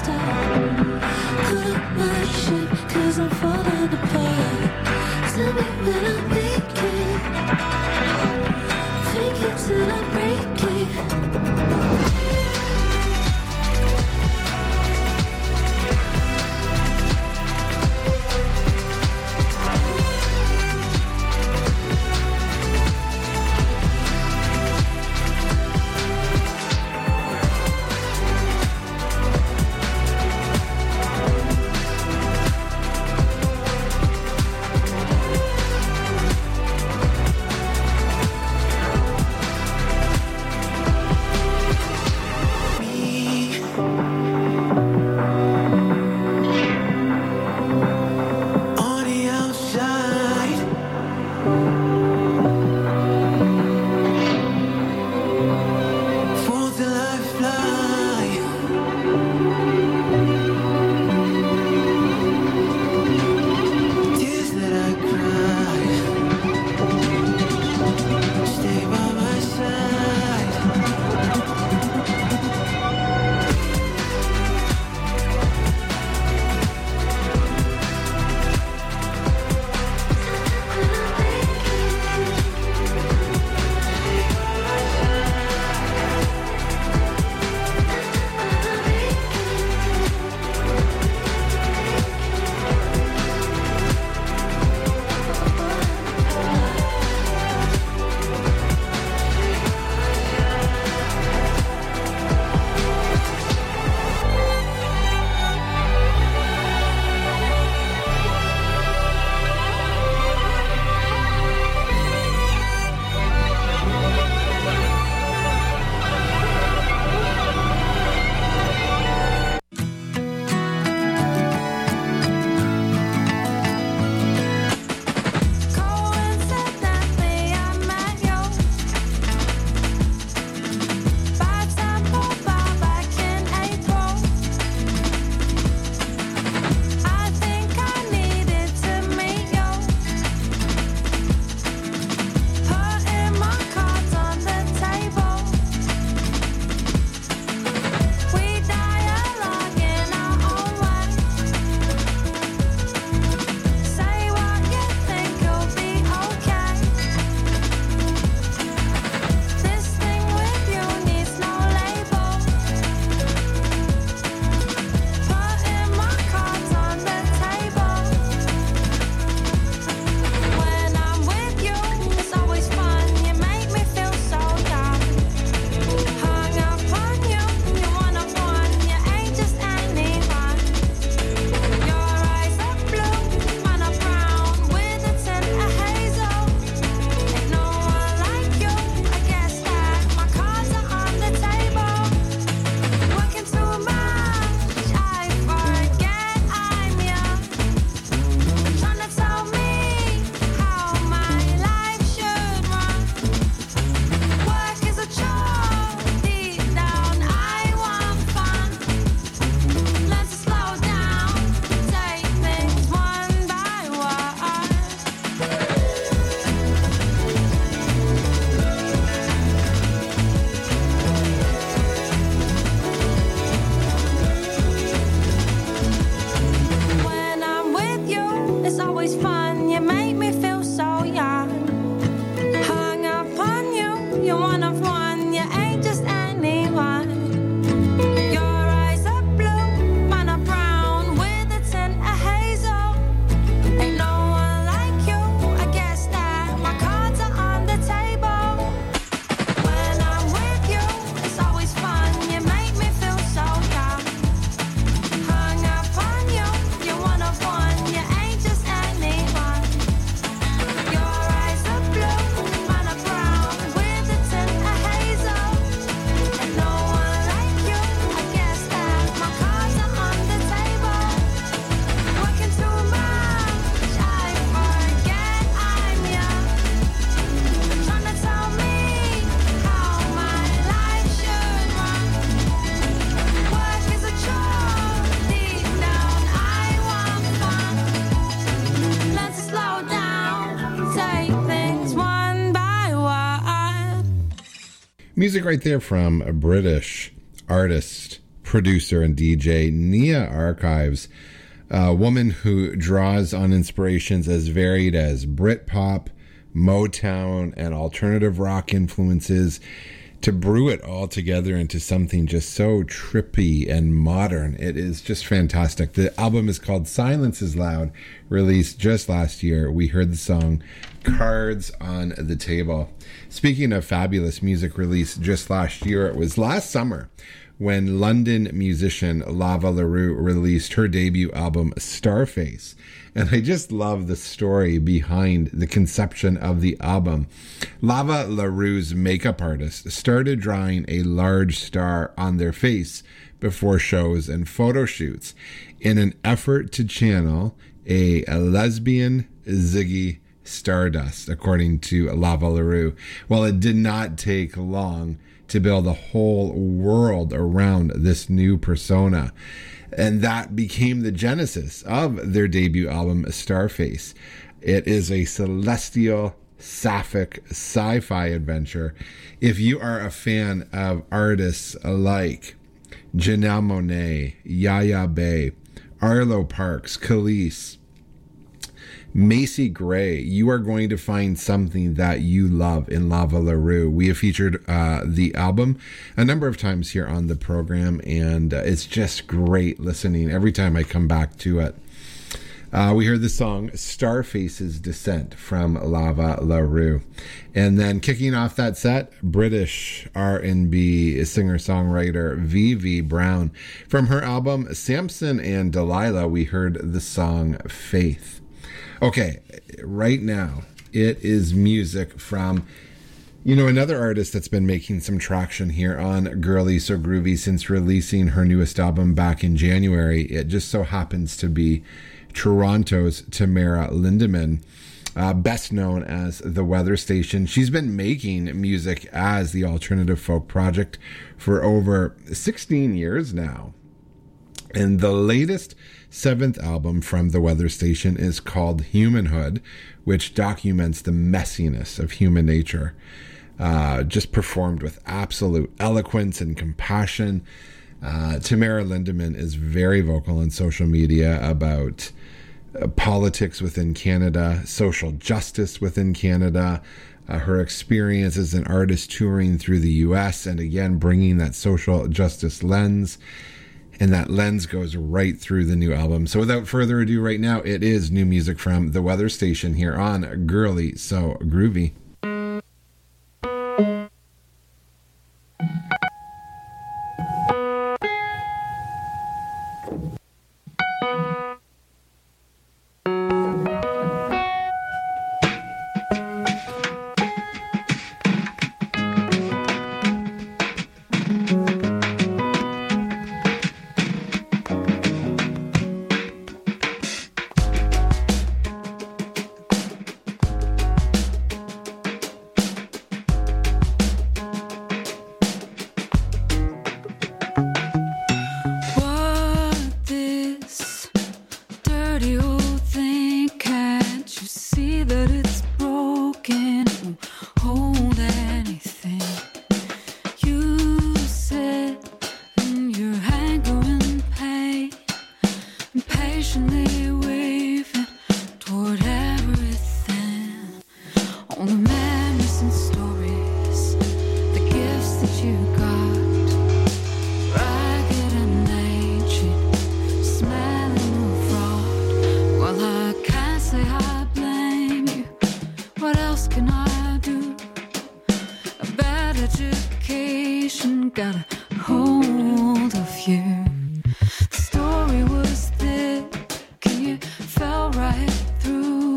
Music right there from a British artist producer and DJ, Nia Archives, a woman who draws on inspirations as varied as Britpop, Motown, and alternative rock influences to brew it all together into something just so trippy and modern. It is just fantastic. The album is called Silence is Loud, released just last year. We heard the song Cards on the Table. Speaking of fabulous music released just last year, it was last summer when London musician Lava LaRue released her debut album Starface. And I just love the story behind the conception of the album. Lava LaRue's makeup artist started drawing a large star on their face before shows and photo shoots in an effort to channel a lesbian Ziggy Stardust, according to Lava LaRue. Well, it did not take long to build a whole world around this new persona. And that became the genesis of their debut album, Starface. It is a celestial, sapphic sci-fi adventure. If you are a fan of artists like Janelle Monáe, Yaya Bay, Arlo Parks, Khalees, Macy Gray, you are going to find something that you love in Lava LaRue. We have featured the album a number of times here on the program, and it's just great listening every time I come back to it. We heard the song Starface's Descent from Lava LaRue. And then kicking off that set, British R&B singer-songwriter Vivi Brown. From her album Samson and Delilah, we heard the song Faith. Okay, right now, it is music from, another artist that's been making some traction here on Girly So Groovy since releasing her newest album back in January. It just so happens to be Toronto's Tamara Lindemann, best known as The Weather Station. She's been making music as the Alternative Folk Project for over 16 years now. And the latest 7th album from The Weather Station is called Humanhood, which documents the messiness of human nature, just performed with absolute eloquence and compassion. Tamara Lindemann is very vocal on social media about politics within Canada, social justice within Canada, her experience as an artist touring through the U.S., and again, bringing that social justice lens. And that lens goes right through the new album. So without further ado, right now, it is new music from The Weather Station here on Girly So Groovy. Fell right through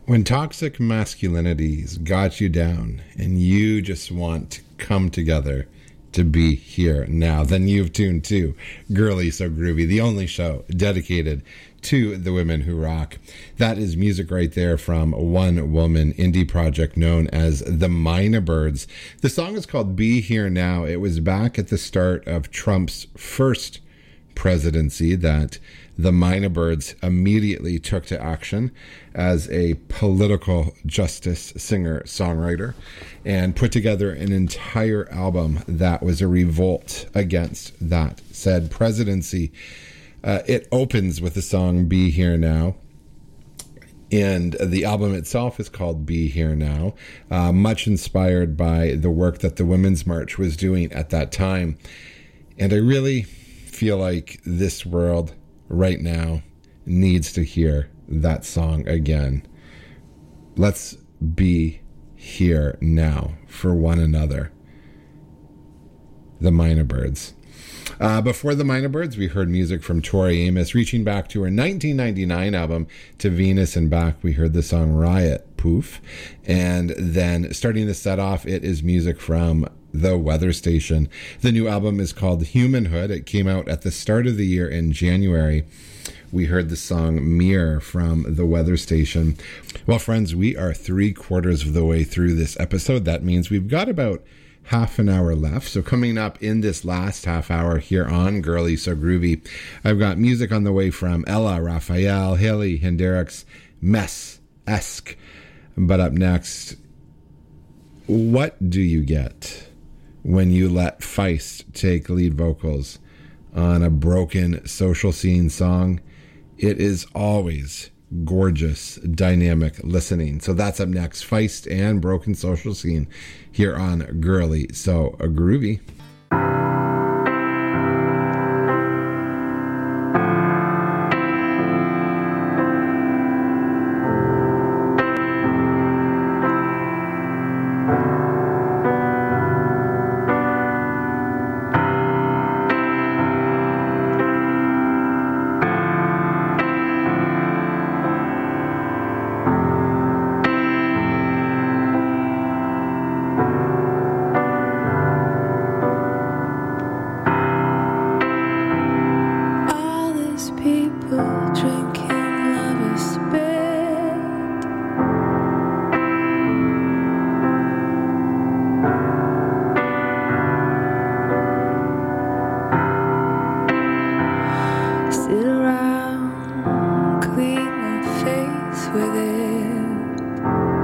When toxic masculinity's got you down and you just want to come together to be here now, then you've tuned to Girly So Groovy, the only show dedicated to the women who rock. That is music right there from one woman indie project known as the Mina Birds. The song is called Be Here Now. It was back at the start of Trump's first presidency that the Mina Birds immediately took to action as a political justice singer-songwriter and put together an entire album that was a revolt against that said presidency. It opens with the song Be Here Now, and the album itself is called Be Here Now, much inspired by the work that the Women's March was doing at that time. And I really feel like this world right now needs to hear that song again. Let's be here now for one another. The Mina Birds. Before the Mina Birds, we heard music from Tori Amos. Reaching back to her 1999 album, To Venus and Back, we heard the song Riot, Poof. And then starting the set off, it is music from The Weather Station. The new album is called Humanhood. It came out at the start of the year in January. We heard the song Mirror from The Weather Station. Well, friends, we are 3/4 of the way through this episode. That means we've got about half an hour left. So coming up in this last half hour here on Girly So Groovy, I've got music on the way from Ella, Raphael, Haley, Hendrix, Mess-esque. But up next, what do you get when you let Feist take lead vocals on a broken social scene song? It is always gorgeous, dynamic listening. So that's up next. Feist and Broken Social Scene here on Girly So Groovy. Sit around, clean my face with it.